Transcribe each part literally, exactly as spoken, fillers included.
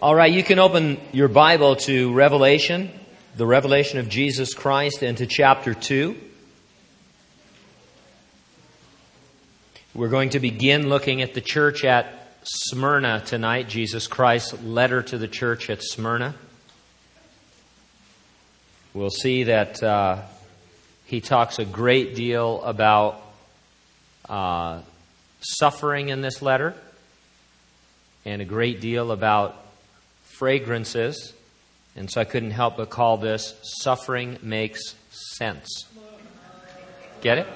All right, you can open your Bible to Revelation, the revelation of Jesus Christ, and to chapter two. We're going to begin looking at the church at Smyrna tonight, Jesus Christ's letter to the church at Smyrna. We'll see that uh, he talks a great deal about uh, suffering in this letter, and a great deal about fragrances. And so I couldn't help but call this Suffering Makes Sense. Get it?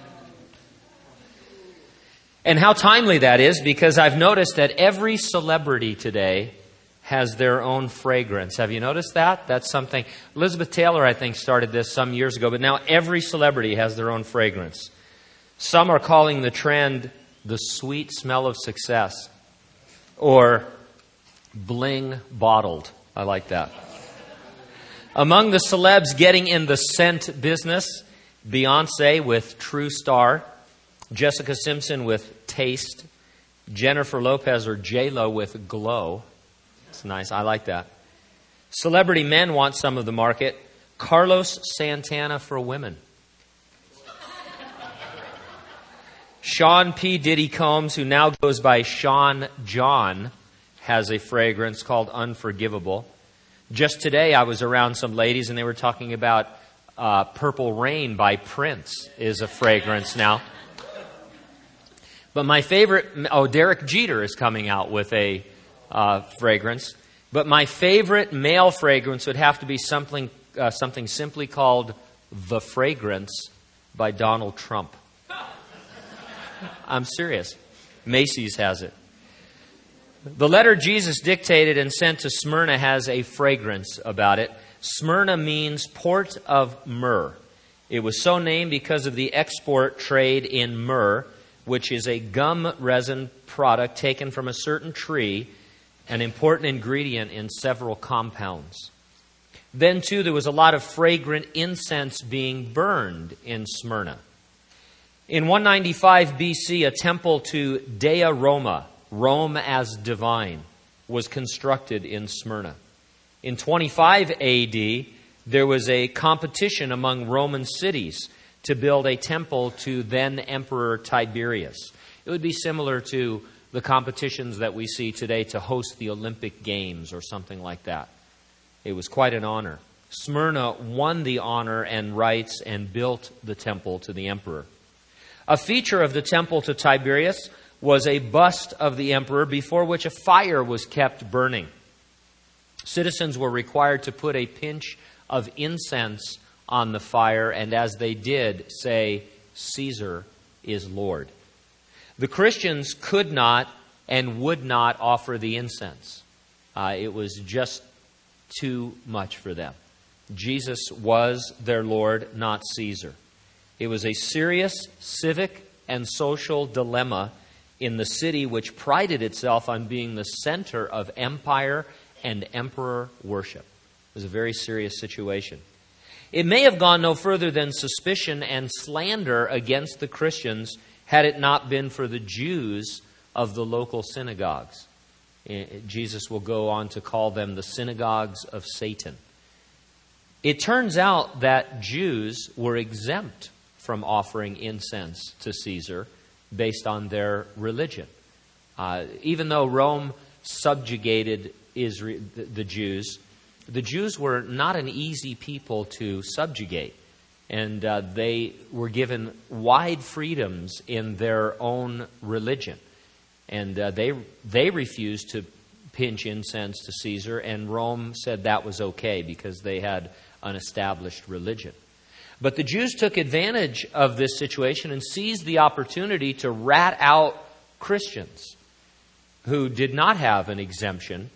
And how timely that is, because I've noticed that every celebrity today has their own fragrance. Have you noticed that? That's something. Elizabeth Taylor, I think, started this some years ago, but now every celebrity has their own fragrance. Some are calling the trend the sweet smell of success, or bling bottled. I like that. Among the celebs getting in the scent business, Beyonce with True Star, Jessica Simpson with Taste, Jennifer Lopez or J-Lo with Glow. It's nice. I like that. Celebrity men want some of the market. Carlos Santana for women. Sean P. Diddy Combs, who now goes by Sean John, has a fragrance called Unforgivable. Just today I was around some ladies and they were talking about uh, Purple Rain by Prince is a fragrance now. But my favorite, oh, Derek Jeter is coming out with a uh, fragrance. But my favorite male fragrance would have to be something, uh, something simply called The Fragrance by Donald Trump. I'm serious. Macy's has it. The letter Jesus dictated and sent to Smyrna has a fragrance about it. Smyrna means port of myrrh. It was so named because of the export trade in myrrh, which is a gum resin product taken from a certain tree, an important ingredient in several compounds. Then, too, there was a lot of fragrant incense being burned in Smyrna. In one ninety-five B C, a temple to Dea Roma, Rome as divine, was constructed in Smyrna. In twenty-five A D, there was a competition among Roman cities to build a temple to then Emperor Tiberius. It would be similar to the competitions that we see today to host the Olympic Games or something like that. It was quite an honor. Smyrna won the honor and rights and built the temple to the emperor. A feature of the temple to Tiberius was a bust of the emperor before which a fire was kept burning. Citizens were required to put a pinch of incense on the fire, and as they did, say, "Caesar is Lord." The Christians could not and would not offer the incense. Uh, it was just too much for them. Jesus was their Lord, not Caesar. It was a serious civic and social dilemma in the city which prided itself on being the center of empire and emperor worship. It was a very serious situation. It may have gone no further than suspicion and slander against the Christians had it not been for the Jews of the local synagogues. Jesus will go on to call them the synagogues of Satan. It turns out that Jews were exempt from offering incense to Caesar based on their religion. Uh, even though Rome subjugated Israel, the, the Jews, the Jews were not an easy people to subjugate. And uh, they were given wide freedoms in their own religion. And uh, they they refused to pinch incense to Caesar, and Rome said that was okay because they had an established religion. But the Jews took advantage of this situation and seized the opportunity to rat out Christians who did not have an exemption.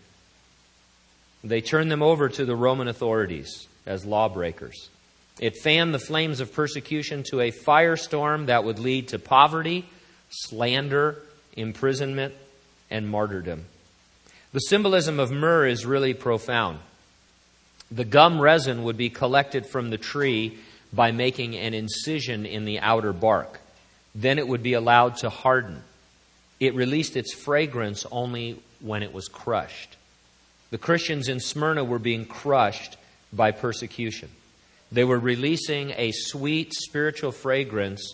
They turned them over to the Roman authorities as lawbreakers. It fanned the flames of persecution to a firestorm that would lead to poverty, slander, imprisonment, and martyrdom. The symbolism of myrrh is really profound. The gum resin would be collected from the tree by making an incision in the outer bark. Then it would be allowed to harden. It released its fragrance only when it was crushed. The Christians in Smyrna were being crushed by persecution. They were releasing a sweet spiritual fragrance,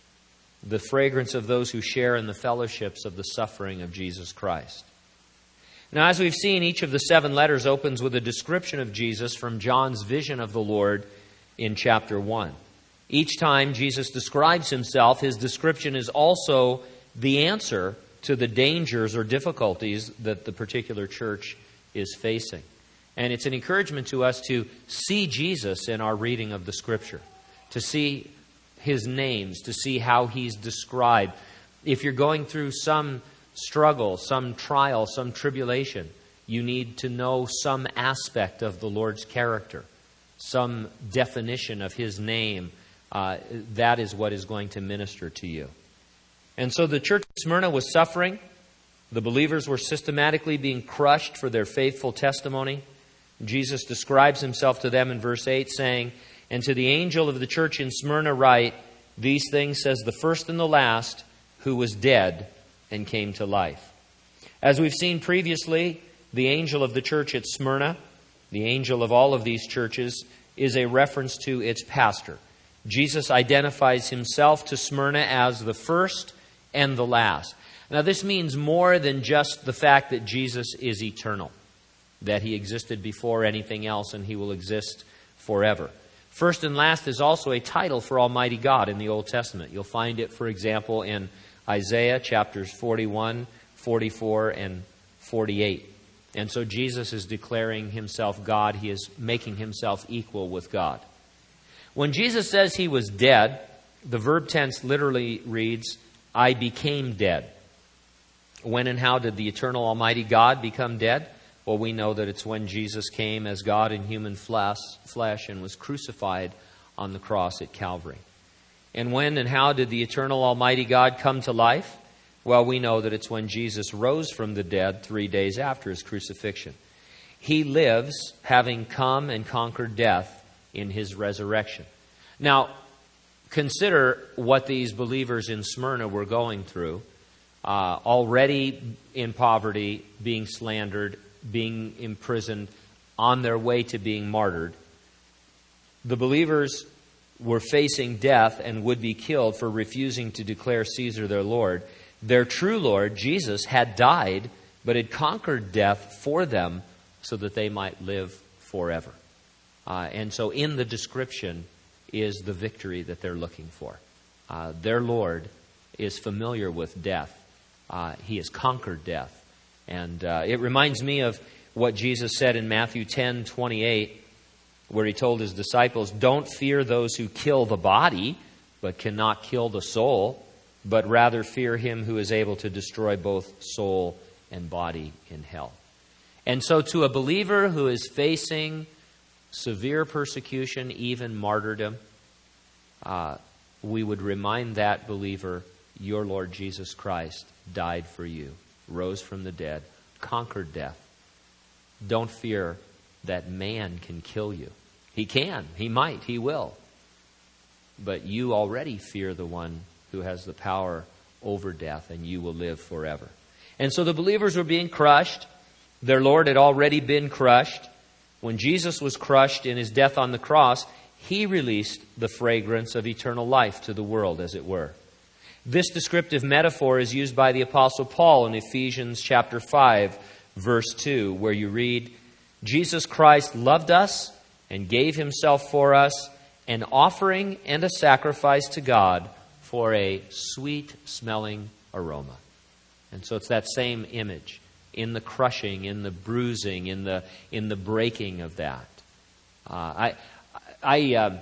the fragrance of those who share in the fellowships of the suffering of Jesus Christ. Now, as we've seen, each of the seven letters opens with a description of Jesus from John's vision of the Lord in chapter one. Each time Jesus describes himself, his description is also the answer to the dangers or difficulties that the particular church is facing. And it's an encouragement to us to see Jesus in our reading of the Scripture, to see his names, to see how he's described. If you're going through some struggle, some trial, some tribulation, you need to know some aspect of the Lord's character, some definition of his name. Uh, that is what is going to minister to you. And so the church of Smyrna was suffering. The believers were systematically being crushed for their faithful testimony. Jesus describes himself to them in verse eight, saying, "And to the angel of the church in Smyrna write, these things says the first and the last, who was dead and came to life." As we've seen previously, the angel of the church at Smyrna, the angel of all of these churches, is a reference to its pastor. Jesus identifies himself to Smyrna as the first and the last. Now, this means more than just the fact that Jesus is eternal, that he existed before anything else and he will exist forever. First and last is also a title for Almighty God in the Old Testament. You'll find it, for example, in Isaiah chapters forty-one, forty-four, and forty-eight. And so Jesus is declaring himself God. He is making himself equal with God. When Jesus says he was dead, the verb tense literally reads, "I became dead." When and how did the eternal Almighty God become dead? Well, we know that it's when Jesus came as God in human flesh, flesh and was crucified on the cross at Calvary. And when and how did the eternal Almighty God come to life? Well, we know that it's when Jesus rose from the dead three days after his crucifixion. He lives, having come and conquered death in his resurrection. Now, consider what these believers in Smyrna were going through. Uh, already in poverty, being slandered, being imprisoned, on their way to being martyred. The believers were facing death and would be killed for refusing to declare Caesar their Lord. Their true Lord, Jesus, had died, but had conquered death for them so that they might live forever. Uh, and so in the description is the victory that they're looking for. Uh, their Lord is familiar with death. Uh, he has conquered death. And uh, it reminds me of what Jesus said in Matthew ten twenty-eight, where he told his disciples, "Don't fear those who kill the body, but cannot kill the soul, but rather fear him who is able to destroy both soul and body in hell." And so to a believer who is facing severe persecution, even martyrdom, uh, we would remind that believer, your Lord Jesus Christ died for you, rose from the dead, conquered death. Don't fear that man can kill you. He can, he might, he will. But you already fear the one who has the power over death, and you will live forever. And so the believers were being crushed. Their Lord had already been crushed. When Jesus was crushed in his death on the cross, he released the fragrance of eternal life to the world, as it were. This descriptive metaphor is used by the Apostle Paul in Ephesians chapter five, verse two, where you read, "Jesus Christ loved us and gave himself for us, an offering and a sacrifice to God for a sweet-smelling aroma." And so it's that same image in the crushing, in the bruising, in the in the breaking of that. Uh, I, I, uh,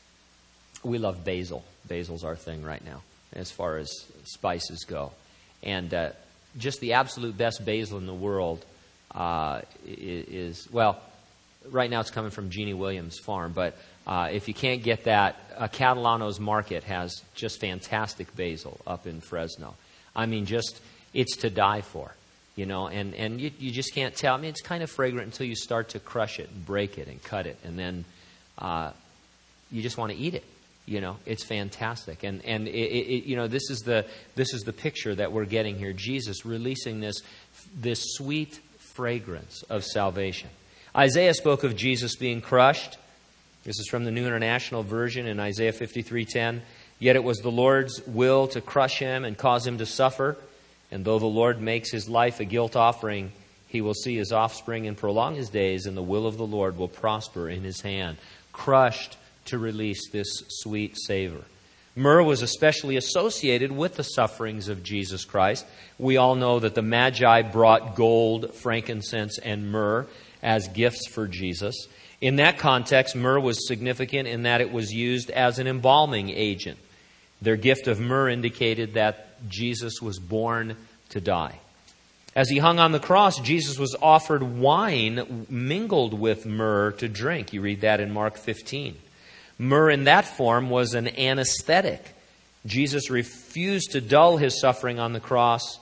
we love basil. Basil's our thing right now, as far as spices go. And uh, just the absolute best basil in the world uh, is, well, right now it's coming from Jeannie Williams' farm, but uh, if you can't get that, uh, Catalano's Market has just fantastic basil up in Fresno. I mean, just, it's to die for, you know, and, and you, you just can't tell. I mean, it's kind of fragrant until you start to crush it and break it and cut it, and then uh, you just want to eat it. You know, it's fantastic, and and it, it, you know this is the this is the picture that we're getting here. Jesus releasing this this sweet fragrance of salvation. Isaiah spoke of Jesus being crushed. This is from the New International Version in Isaiah fifty-three ten. Yet it was the Lord's will to crush him and cause him to suffer. And though the Lord makes his life a guilt offering, he will see his offspring and prolong his days, and the will of the Lord will prosper in his hand. Crushed to release this sweet savor. Myrrh was especially associated with the sufferings of Jesus Christ. We all know that the Magi brought gold, frankincense, and myrrh as gifts for Jesus. In that context, myrrh was significant in that it was used as an embalming agent. Their gift of myrrh indicated that Jesus was born to die. As he hung on the cross, Jesus was offered wine mingled with myrrh to drink. You read that in Mark fifteen. Myrrh in that form was an anesthetic. Jesus refused to dull his suffering on the cross.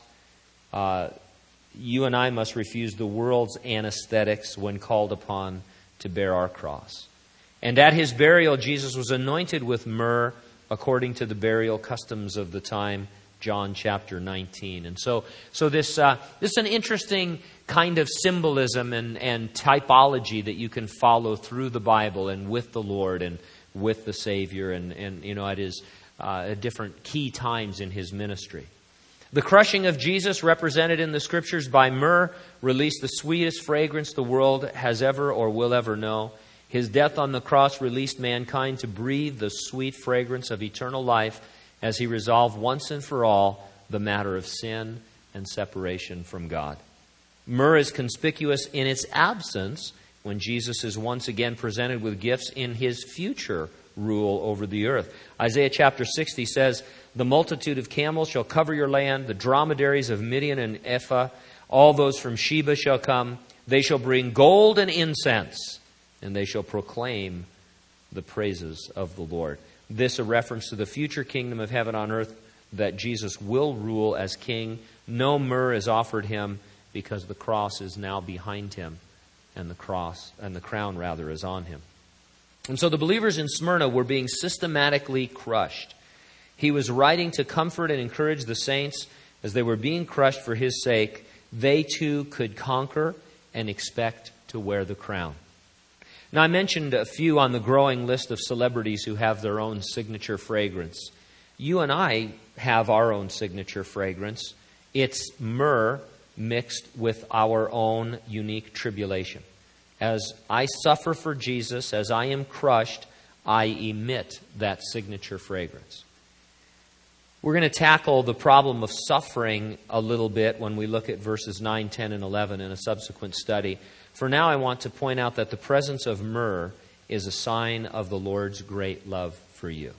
Uh, you and I must refuse the world's anesthetics when called upon to bear our cross. And at his burial, Jesus was anointed with myrrh according to the burial customs of the time, John chapter nineteen. And so so this uh, this is an interesting kind of symbolism and, and typology that you can follow through the Bible and with the Lord and with the Savior. And, and you know, it is uh, at different key times in his ministry. The crushing of Jesus, represented in the Scriptures by myrrh, released the sweetest fragrance the world has ever or will ever know. His death on the cross released mankind to breathe the sweet fragrance of eternal life as he resolved once and for all the matter of sin and separation from God. Myrrh is conspicuous in its absence when Jesus is once again presented with gifts in his future rule over the earth. Isaiah chapter sixty says, "The multitude of camels shall cover your land, the dromedaries of Midian and Ephah, all those from Sheba shall come. They shall bring gold and incense, and they shall proclaim the praises of the Lord." This a reference to the future kingdom of heaven on earth, that Jesus will rule as king. No myrrh is offered him because the cross is now behind him, and the cross and the crown rather is on him. And so the believers in Smyrna were being systematically crushed. He was writing to comfort and encourage the saints as they were being crushed for his sake. They too could conquer and expect to wear the crown. Now, I mentioned a few on the growing list of celebrities who have their own signature fragrance. You and I have our own signature fragrance. It's myrrh mixed with our own unique tribulation. As I suffer for Jesus, as I am crushed, I emit that signature fragrance. We're going to tackle the problem of suffering a little bit when we look at verses nine, ten, and eleven in a subsequent study. For now, I want to point out that the presence of myrrh is a sign of the Lord's great love for you.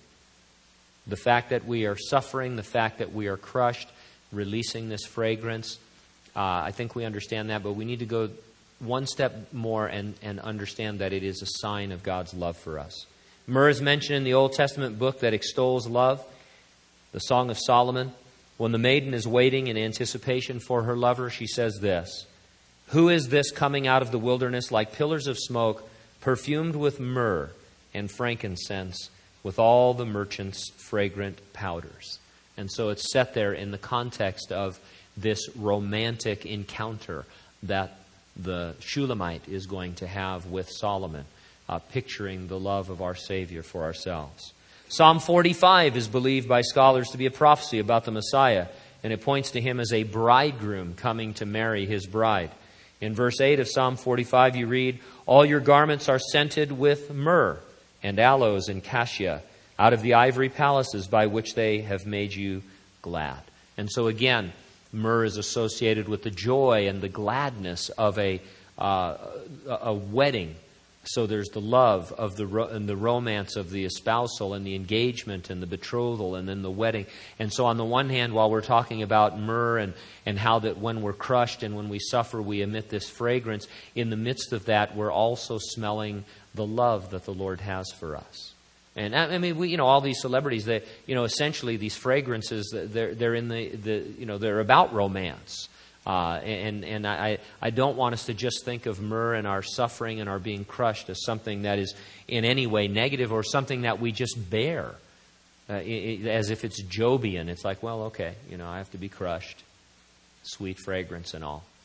The fact that we are suffering, the fact that we are crushed, releasing this fragrance, uh, I think we understand that, but we need to go one step more and, and understand that it is a sign of God's love for us. Myrrh is mentioned in the Old Testament book that extols love, the Song of Solomon. When the maiden is waiting in anticipation for her lover, she says this, "Who is this coming out of the wilderness like pillars of smoke, perfumed with myrrh and frankincense, with all the merchants' fragrant powders?" And so it's set there in the context of this romantic encounter that the Shulamite is going to have with Solomon, uh, picturing the love of our Savior for ourselves. Psalm forty-five is believed by scholars to be a prophecy about the Messiah, and it points to him as a bridegroom coming to marry his bride. In verse eight of Psalm forty-five, you read, "All your garments are scented with myrrh and aloes and cassia, out of the ivory palaces by which they have made you glad." And so again, myrrh is associated with the joy and the gladness of a uh, a wedding. So there's the love of the ro- and the romance of the espousal and the engagement and the betrothal and then the wedding. And so on the one hand, while we're talking about myrrh and, and how that when we're crushed and when we suffer, we emit this fragrance, in the midst of that, we're also smelling the love that the Lord has for us. And I mean, we, you know, all these celebrities, they, you know, essentially these fragrances, they're they're in the, the you know, they're about romance. Uh, and and I, I don't want us to just think of myrrh and our suffering and our being crushed as something that is in any way negative or something that we just bear uh, it, as if it's Jobian. It's like, well, okay, you know, I have to be crushed. Sweet fragrance and all.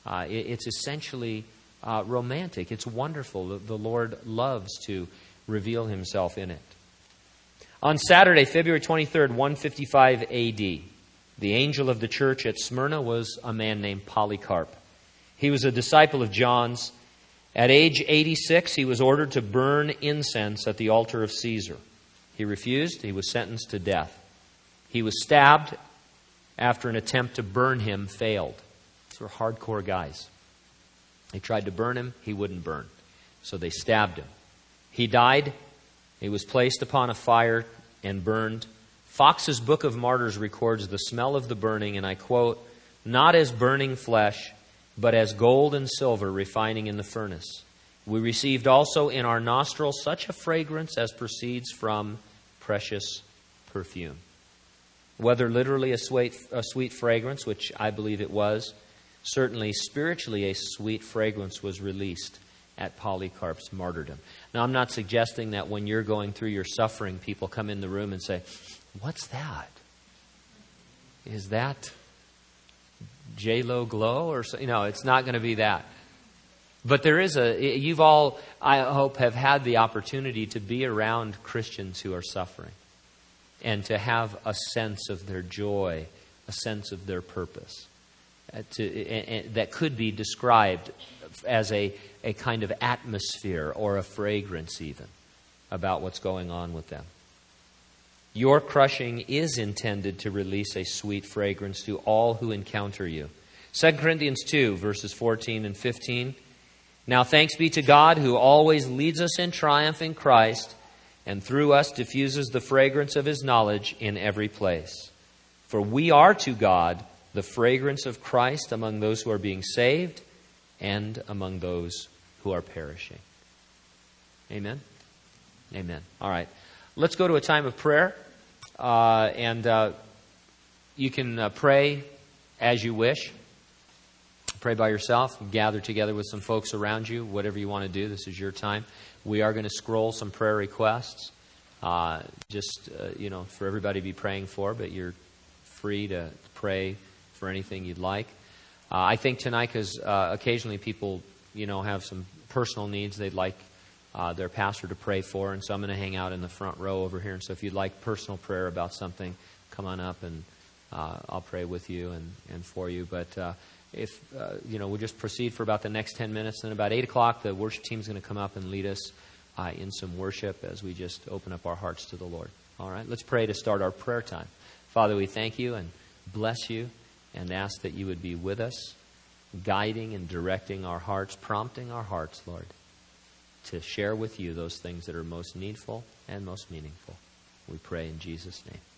Uh, it, it's essentially uh, romantic. It's wonderful. The, the Lord loves to reveal himself in it. On Saturday, February twenty-third, one fifty-five A D, the angel of the church at Smyrna was a man named Polycarp. He was a disciple of John's. At age eighty-six, he was ordered to burn incense at the altar of Caesar. He refused. He was sentenced to death. He was stabbed after an attempt to burn him failed. These were hardcore guys. They tried to burn him. He wouldn't burn. So they stabbed him. He died. He was placed upon a fire and burned. Fox's Book of Martyrs records the smell of the burning, and I quote, "Not as burning flesh, but as gold and silver refining in the furnace. We received also in our nostrils such a fragrance as proceeds from precious perfume." Whether literally a sweet, a sweet fragrance, which I believe it was, certainly spiritually a sweet fragrance was released at Polycarp's martyrdom. Now, I'm not suggesting that when you're going through your suffering, people come in the room and say, "What's that? Is that J-Lo glow?" Or so? You know, it's not going to be that. But there is a, you've all, I hope, have had the opportunity to be around Christians who are suffering and to have a sense of their joy, a sense of their purpose. Uh, to, and, and that could be described as a, a kind of atmosphere or a fragrance even about what's going on with them. Your crushing is intended to release a sweet fragrance to all who encounter you. Second Corinthians two, verses fourteen and fifteen. "Now thanks be to God who always leads us in triumph in Christ, and through us diffuses the fragrance of his knowledge in every place. For we are to God the fragrance of Christ among those who are being saved and among those who are perishing." Amen? Amen. All right. Let's go to a time of prayer. Uh, and uh, you can uh, pray as you wish. Pray by yourself. Gather together with some folks around you. Whatever you want to do, this is your time. We are going to scroll some prayer requests. Uh, just, uh, you know, for everybody to be praying for. But you're free to pray for anything you'd like. Uh, I think tonight, because uh, occasionally people, you know, have some personal needs they'd like uh, their pastor to pray for, and so I'm going to hang out in the front row over here. And so if you'd like personal prayer about something, come on up and uh, I'll pray with you and, and for you. But uh, if, uh, you know, we'll just proceed for about the next ten minutes. Then about eight o'clock, the worship team's going to come up and lead us uh, in some worship as we just open up our hearts to the Lord. All right, let's pray to start our prayer time. Father, we thank you and bless you and ask that you would be with us, guiding and directing our hearts, prompting our hearts, Lord, to share with you those things that are most needful and most meaningful. We pray in Jesus' name.